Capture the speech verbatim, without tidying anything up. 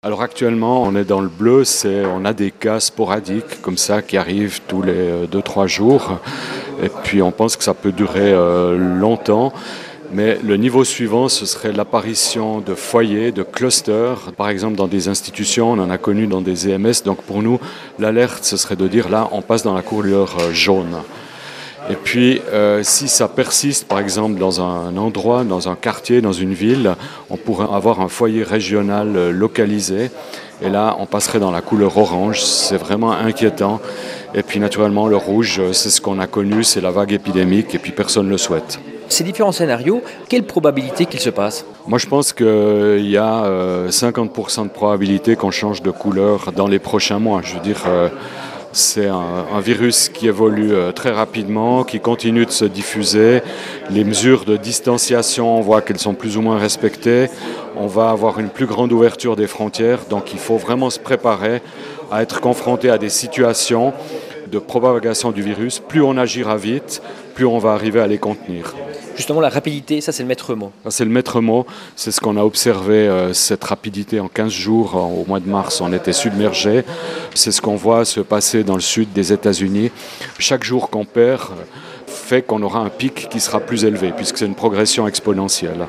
Alors actuellement, on est dans le bleu, c'est, on a des cas sporadiques comme ça qui arrivent tous les deux trois jours. Et puis on pense que ça peut durer euh, longtemps. Mais le niveau suivant, ce serait l'apparition de foyers, de clusters. Par exemple, dans des institutions, on en a connu dans des E M S. Donc pour nous, l'alerte, ce serait de dire là, on passe dans la couleur jaune. Et puis, euh, si ça persiste, par exemple, dans un endroit, dans un quartier, dans une ville, on pourrait avoir un foyer régional euh, localisé. Et là, on passerait dans la couleur orange. C'est vraiment inquiétant. Et puis, naturellement, le rouge, c'est ce qu'on a connu, c'est la vague épidémique. Et puis, personne ne le souhaite. Ces différents scénarios, quelle probabilité qu'ils se passent ? Moi, je pense qu'il y a euh, cinquante pour cent de probabilité qu'on change de couleur dans les prochains mois. Je veux dire... Euh, C'est un, un virus qui évolue euh, très rapidement, qui continue de se diffuser. Les mesures de distanciation, on voit qu'elles sont plus ou moins respectées. On va avoir une plus grande ouverture des frontières, donc il faut vraiment se préparer à être confronté à des situations de propagation du virus. Plus on agira vite, plus on va arriver à les contenir. Justement, la rapidité, ça c'est le maître mot. C'est le maître mot, c'est ce qu'on a observé, euh, cette rapidité en quinze jours, au mois de mars, on était submergé. C'est ce qu'on voit se passer dans le sud des États-Unis. Chaque jour qu'on perd fait qu'on aura un pic qui sera plus élevé, puisque c'est une progression exponentielle.